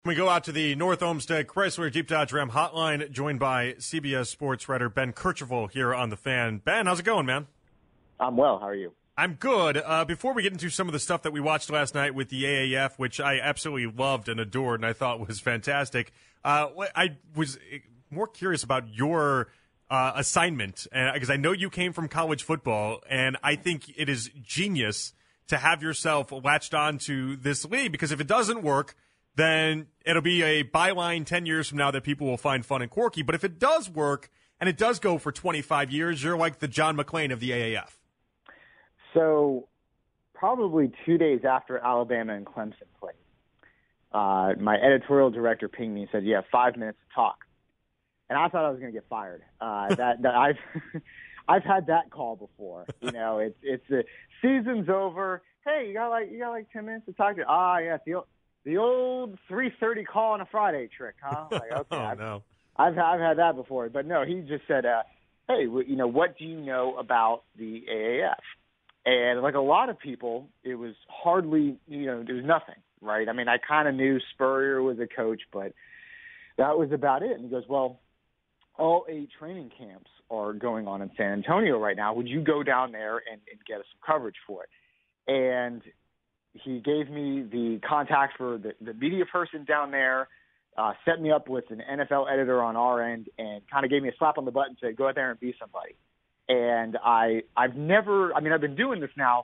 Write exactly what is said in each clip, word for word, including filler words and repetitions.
We go out to the North Olmsted Chrysler Jeep Dodge Ram hotline, joined by C B S Sports writer Ben Kercheval here on The Fan. Ben, how's it going, man? I'm well. How are you? I'm good. Uh, before we get into some of the stuff that we watched last night with the A A F, which I absolutely loved and adored and I thought was fantastic, uh, I was more curious about your uh, assignment, because I know you came from college football, and I think it is genius to have yourself latched on to this league, because if it doesn't work, then it'll be a byline ten years from now that people will find fun and quirky. But if it does work, and it does go for twenty-five years, you're like the John McClane of the A A F. So probably two days after Alabama and Clemson played, uh, my editorial director pinged me and said, "You have five minutes to talk." And I thought I was going to get fired. Uh, that, that I've I've had that call before. You know, it's it's the season's over. Hey, you got like you got like ten minutes to talk to? Ah, yeah, it's the old, the old three thirty call on a Friday trick, huh? Like, okay, oh, I've, no. I've I've had that before, but no, he just said, uh, "Hey, you know, what do you know about the A A F?" And like a lot of people, it was hardly, you know, there was nothing, right? I mean, I kind of knew Spurrier was a coach, but that was about it. And he goes, "Well, all eight training camps are going on in San Antonio right now. Would you go down there and, and get us some coverage for it?" And he gave me the contact for the, the media person down there, uh, set me up with an N F L editor on our end, and kind of gave me a slap on the butt and said, "Go out there and be somebody." And I, I've never, I mean, I've been doing this now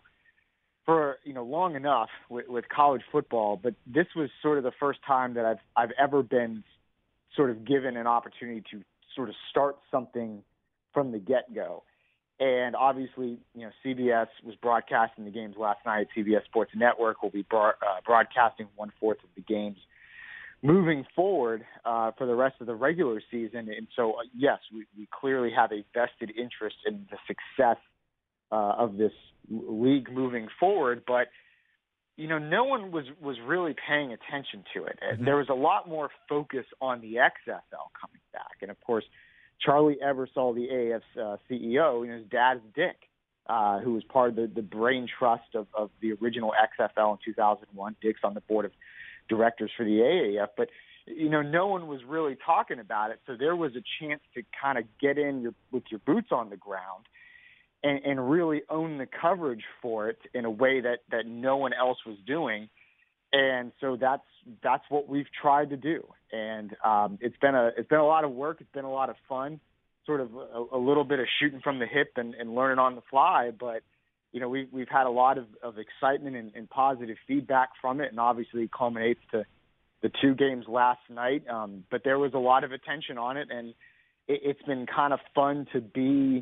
for, you know, long enough with, with college football, but this was sort of the first time that I've, I've ever been sort of given an opportunity to sort of start something from the get-go. And obviously, you know, C B S was broadcasting the games last night. C B S Sports Network will be broad, uh, broadcasting one-fourth of the games moving forward uh, for the rest of the regular season. And so, uh, yes, we, we clearly have a vested interest in the success uh, of this league moving forward. But, you know, no one was, was really paying attention to it. Mm-hmm. There was a lot more focus on the X F L coming back. And, of course, Charlie Ebersol, the A A F's uh, C E O, you know, his dad's Dick, uh, who was part of the, the brain trust of, of the original X F L in two thousand one. Dick's on the board of directors for the A A F, but, you know, no one was really talking about it. So there was a chance to kind of get in your, with your boots on the ground and, and really own the coverage for it in a way that, that no one else was doing. And so that's, that's what we've tried to do. And um, it's been a, it's been a lot of work. It's been a lot of fun, sort of a, a little bit of shooting from the hip and, and learning on the fly. But, you know, we, we've had a lot of, of excitement and, and positive feedback from it, and obviously it culminates to the two games last night. Um, but there was a lot of attention on it, and it, it's been kind of fun to be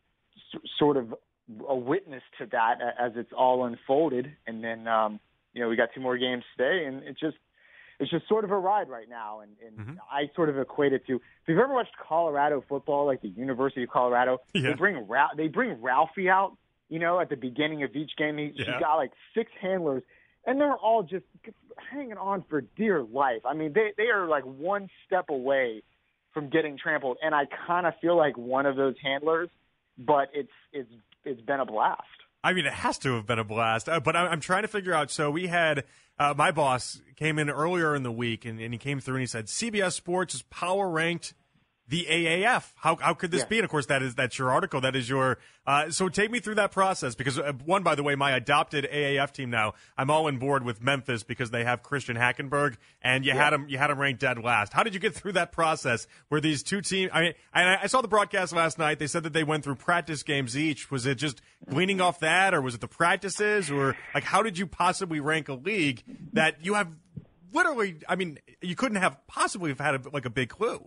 s- sort of a witness to that as it's all unfolded. And then, um, you know, we got two more games today, and it's just it's just sort of a ride right now. And, and mm-hmm. I sort of equate it to, if you've ever watched Colorado football, like the University of Colorado, yeah. they bring Ra- they bring Ralphie out. You know, at the beginning of each game, he, yeah. he got like six handlers, and they're all just hanging on for dear life. I mean, they, they are like one step away from getting trampled, and I kind of feel like one of those handlers, but it's it's it's been a blast. I mean, it has to have been a blast, uh, but I, I'm trying to figure out. So we had uh, my boss came in earlier in the week, and, and he came through and he said, C B S Sports is power ranked the A A F. How how could this yeah. be? And of course, that is that's your article. That is your. Uh, so take me through that process, because uh, one, by the way, my adopted A A F team now, I'm all on board with Memphis because they have Christian Hackenberg, and you yeah. had him you had him ranked dead last. How did you get through that process where these two teams? I mean, I, I saw the broadcast last night. They said that they went through practice games each. Was it just gleaning off that, or was it the practices, or like how did you possibly rank a league that you have literally? I mean, you couldn't have possibly have had a, like a big clue.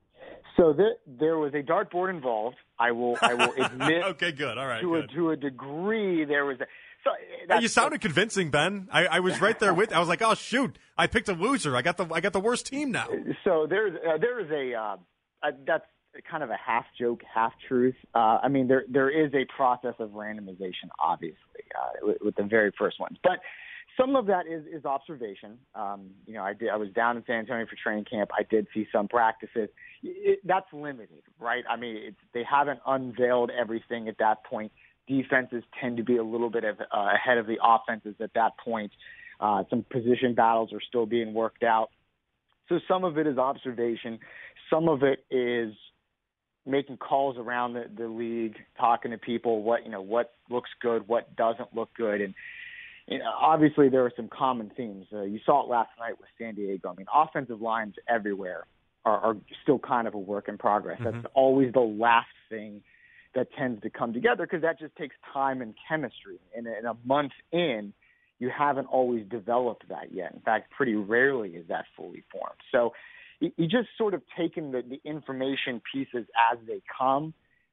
So there, there was a dartboard involved. I will, I will admit. Okay, good. All right, to good. a to a degree, there was. A, so hey, you sounded convincing, Ben. I, I was right there with. I was like, oh shoot, I picked a loser. I got the I got the worst team now. So there's uh, there is a, uh, a that's kind of a half joke, half truth. Uh, I mean, there there is a process of randomization, obviously, uh, with, with the very first ones, but. Some of that is, is observation. Um, you know, I did. I was down in San Antonio for training camp. I did see some practices. It, that's limited, right? I mean, it's, they haven't unveiled everything at that point. Defenses tend to be a little bit of, uh, ahead of the offenses at that point. Uh, some position battles are still being worked out. So some of it is observation. Some of it is making calls around the, the league, talking to people, what, you know, what looks good, what doesn't look good. And you know, obviously there are some common themes. Uh, you saw it last night with San Diego. I mean, offensive lines everywhere are, are still kind of a work in progress. Mm-hmm. That's always the last thing that tends to come together because that just takes time and chemistry. And in a month in, you haven't always developed that yet. In fact, pretty rarely is that fully formed. So you just sort of taking the, the information pieces as they come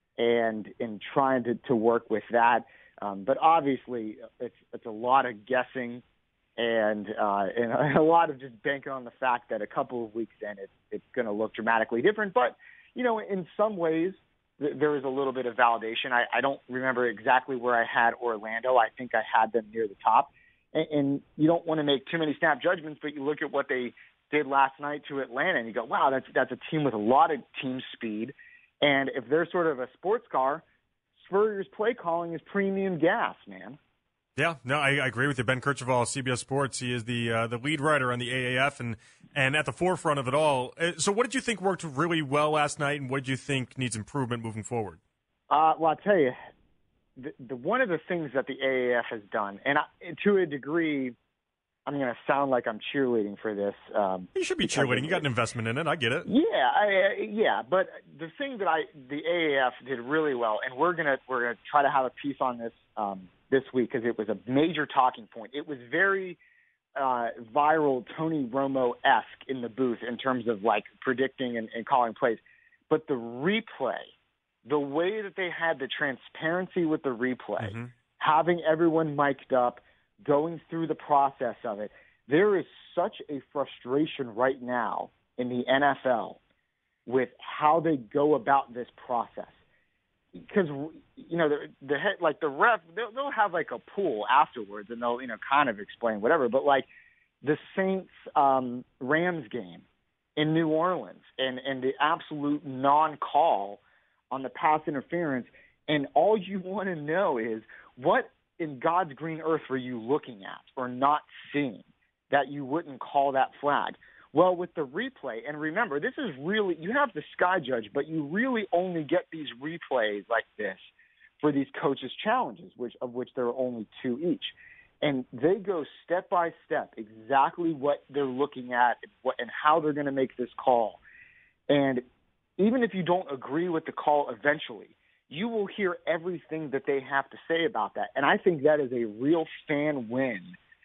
and and trying to, to work with that. Um, but obviously, it's it's a lot of guessing and uh, and a lot of just banking on the fact that a couple of weeks in, it's it's going to look dramatically different. But you know, in some ways, th- there is a little bit of validation. I, I don't remember exactly where I had Orlando. I think I had them near the top. And, and you don't want to make too many snap judgments, but you look at what they did last night to Atlanta, and you go, wow, that's that's a team with a lot of team speed. And if they're sort of a sports car, Spurrier's play calling is premium gas, man. Yeah, no, I, I agree with you. Ben Kercheval, C B S Sports, he is the uh, the lead writer on the A A F and, and at the forefront of it all. So what did you think worked really well last night, and what did you think needs improvement moving forward? Uh, well, I'll tell you, the, the, one of the things that the A A F has done, and I, to a degree, I'm going to sound like I'm cheerleading for this. Um, you should be cheerleading. You got an investment in it. I get it. Yeah, I, yeah. But the thing that I, the A A F did really well, and we're gonna we're gonna try to have a piece on this um, this week because it was a major talking point. It was very uh, viral, Tony Romo-esque in the booth in terms of like predicting and, and calling plays. But the replay, the way that they had the transparency with the replay, mm-hmm. having everyone mic'd up, going through the process of it, there is such a frustration right now in the N F L with how they go about this process. Because, you know, the, the head, like the ref, they'll, they'll have like a pool afterwards and they'll, you know, kind of explain whatever. But like the Saints um, Rams game in New Orleans and, and the absolute non-call on the pass interference, and all you want to know is what in God's green earth were you looking at or not seeing that you wouldn't call that flag? Well, with the replay, and remember, this is really, you have the sky judge, but you really only get these replays like this for these coaches' challenges, which of which there are only two each. And they go step by step exactly what they're looking at and, what, and how they're going to make this call. And even if you don't agree with the call eventually, you will hear everything that they have to say about that. And I think that is a real fan win.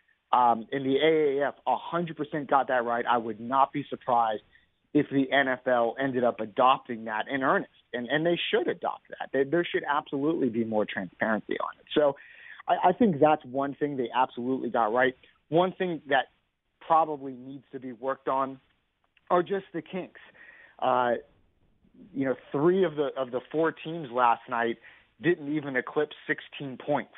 Um, and the A A F one hundred percent got that right. I would not be surprised if the N F L ended up adopting that in earnest. And, and they should adopt that. They, there should absolutely be more transparency on it. So I, I think that's one thing they absolutely got right. One thing that probably needs to be worked on are just the kinks. Uh, you know, three of the of the four teams last night didn't even eclipse sixteen points.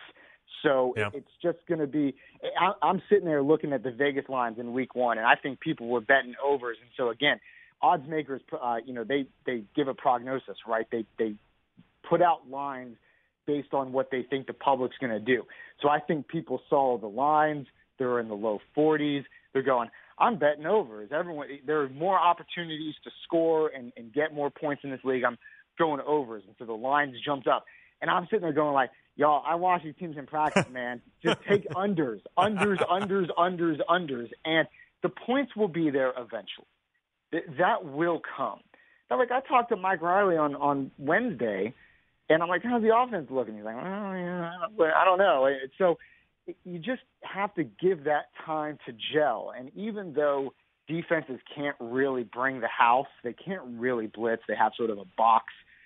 So yeah. It's just going to be I, – I'm sitting there looking at the Vegas lines in week one, and I think people were betting overs. And so, again, odds makers, uh, you know, they, they give a prognosis, right? They they put out lines based on what they think the public's going to do. So I think people saw the lines. They're in the low forties. They're going, I'm betting overs. Everyone, there are more opportunities to score and, and get more points in this league. I'm going overs. And so the lines jumped up. And I'm sitting there going like, y'all, I watch these teams in practice, man. Just take unders, unders, unders, unders, unders. And the points will be there eventually. Th- that will come. Now, like I talked to Mike Riley on, on Wednesday, and I'm like, how's the offense looking? He's like, oh, yeah, I don't know. So you just have to give that time to gel. And even though defenses can't really bring the house, they can't really blitz, they have sort of a box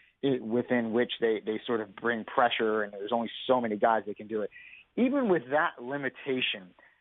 within which they, they sort of bring pressure, and there's only so many guys that can do it. Even with that limitation,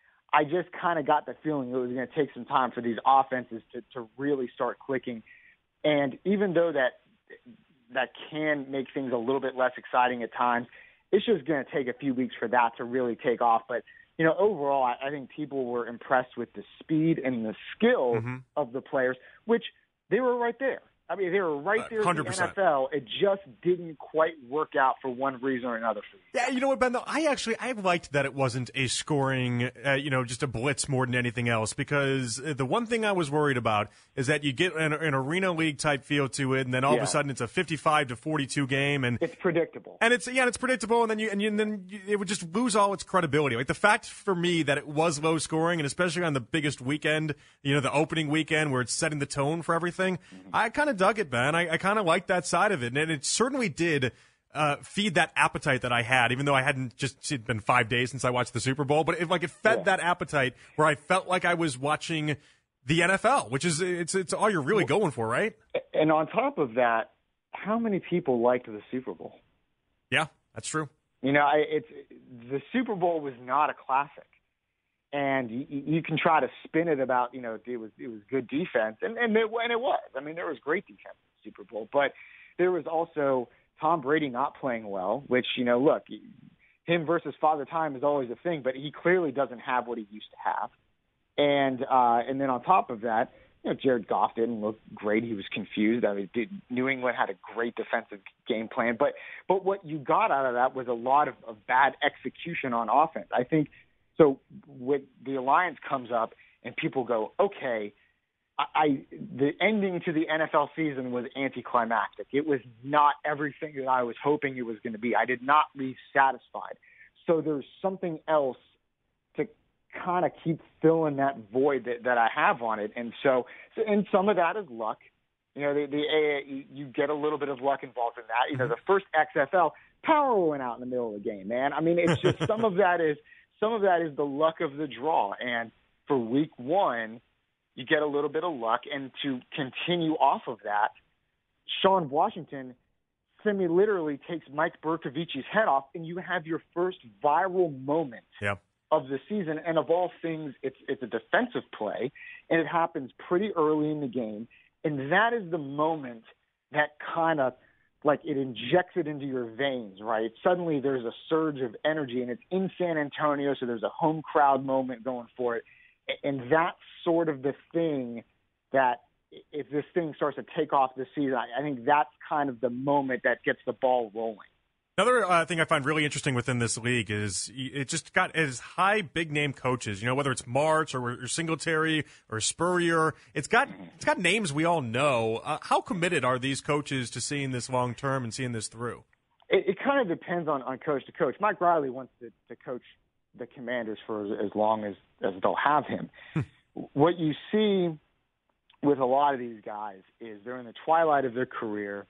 I just kind of got the feeling it was going to take some time for these offenses to, to really start clicking. And even though that that can make things a little bit less exciting at times, it's just going to take a few weeks for that to really take off. But, you know, overall, I, I think people were impressed with the speed and the skill mm-hmm. of the players, which they were right there. I mean, they were right there one in hundred the percent. N F L. It just didn't quite work out for one reason or another for you. Yeah, you know what, Ben, though? I actually, I liked that it wasn't a scoring, uh, you know, just a blitz more than anything else, because the one thing I was worried about is that you get an, an arena league type feel to it, and then all Yeah. of a sudden it's a fifty-five to forty-two game, and It's predictable. And it's yeah, it's predictable, and then you and, you, and then you, it would just lose all its credibility. Like the fact for me that it was low scoring, and especially on the biggest weekend, you know, the opening weekend where it's setting the tone for everything, mm-hmm. I kind of dug it, Ben. I, I kind of liked that side of it, and it certainly did uh, feed that appetite that I had, even though I hadn't just it'd been five days since I watched the Super Bowl. But it like it fed yeah. that appetite where I felt like I was watching the N F L, which is it's it's all you're really going for, right? And on top of that, how many people liked the Super Bowl? Yeah, that's true. You know, I, it's the Super Bowl was not a classic, and you, you can try to spin it about, you know, it was it was good defense, and and it, and it was. I mean, there was great defense in the Super Bowl, but there was also Tom Brady not playing well. Which, you know, look, him versus Father Time is always a thing, but he clearly doesn't have what he used to have, and uh, and then on top of that, you know, Jared Goff didn't look great. He was confused. I mean, did, New England had a great defensive game plan. But but what you got out of that was a lot of, of bad execution on offense. I think so when the Alliance comes up and people go, okay, I, I the ending to the N F L season was anticlimactic. It was not everything that I was hoping it was going to be. I did not leave satisfied. So there's something else to kind of keep filling that void that, that I have on it. And so, so, and some of that is luck. You know, the, the A, you get a little bit of luck involved in that. You know, the first X F L, power went out in the middle of the game, man. I mean, it's just some of that is, some of that is the luck of the draw. And for week one, you get a little bit of luck. And to continue off of that, Sean Washington semi-literally takes Mike Berkovici's head off, and you have your first viral moment. Yeah. Of the season, and of all things, it's it's a defensive play, and it happens pretty early in the game, and that is the moment that kind of like it injects it into your veins, right? Suddenly there's a surge of energy, and it's in San Antonio, so there's a home crowd moment going for it, and that's sort of the thing that if this thing starts to take off this season, I, I think that's kind of the moment that gets the ball rolling. Another uh, thing I find really interesting within this league is it just got as high big name coaches. You know, whether it's March or, or Singletary or Spurrier, it's got it's got names we all know. Uh, how committed are these coaches to seeing this long term and seeing this through? It, it kind of depends on, on coach to coach. Mike Riley wants to, to coach the Commanders for as, as long as, as they'll have him. What you see with a lot of these guys is they're in the twilight of their career,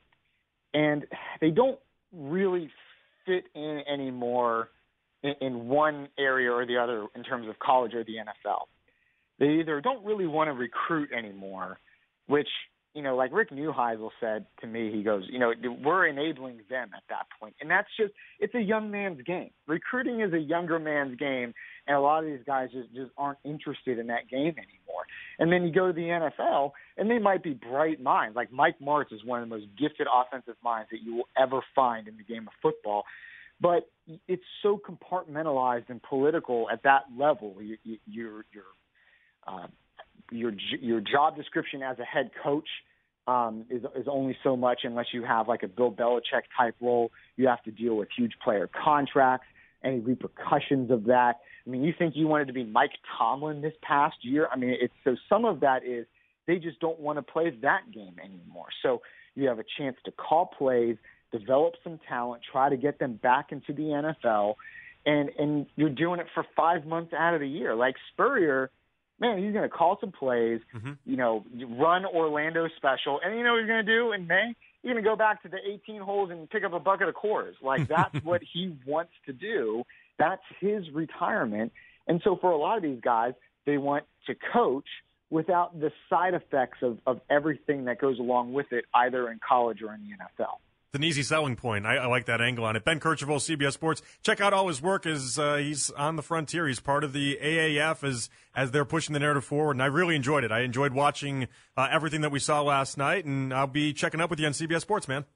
and they don't really fit in anymore in, in one area or the other in terms of college or the N F L. They either don't really want to recruit anymore, which, you know, like Rick Neuheisel said to me, he goes, you know, we're enabling them at that point. And that's just, it's a young man's game. Recruiting is a younger man's game, and a lot of these guys just, just aren't interested in that game anymore. And then you go to the N F L, and they might be bright minds. Like Mike Martz is one of the most gifted offensive minds that you will ever find in the game of football. But it's so compartmentalized and political at that level. You, you, you're, you're, uh, your your job description as a head coach um, is is only so much unless you have like a Bill Belichick type role. You have to deal with huge player contracts, any repercussions of that. I mean, you think you wanted to be Mike Tomlin this past year? I mean, it's so some of that is they just don't want to play that game anymore. So you have a chance to call plays, develop some talent, try to get them back into the N F L, and and you're doing it for five months out of the year. Like Spurrier, man, he's going to call some plays, mm-hmm. you know, run Orlando special. And you know what he's going to do in May? He's going to go back to the eighteen holes and pick up a bucket of Coors. Like, that's what he wants to do. That's his retirement. And so for a lot of these guys, they want to coach without the side effects of, of everything that goes along with it, either in college or in the N F L. It's an easy selling point. I, I like that angle on it. Ben Kercheval, C B S Sports. Check out all his work as uh, he's on the frontier. He's part of the A A F as as they're pushing the narrative forward, and I really enjoyed it. I enjoyed watching uh, everything that we saw last night, and I'll be checking up with you on C B S Sports, man.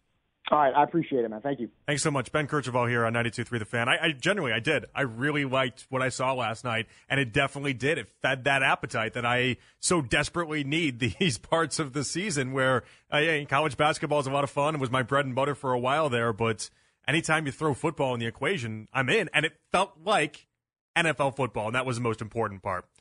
All right, I appreciate it, man. Thank you. Thanks so much. Ben Kercheval here on ninety-two point three The Fan. I, I genuinely, I did. I really liked what I saw last night, and it definitely did. It fed that appetite that I so desperately need these parts of the season where uh, yeah, college basketball is a lot of fun. It was my bread and butter for a while there, but anytime you throw football in the equation, I'm in, and it felt like N F L football, and that was the most important part.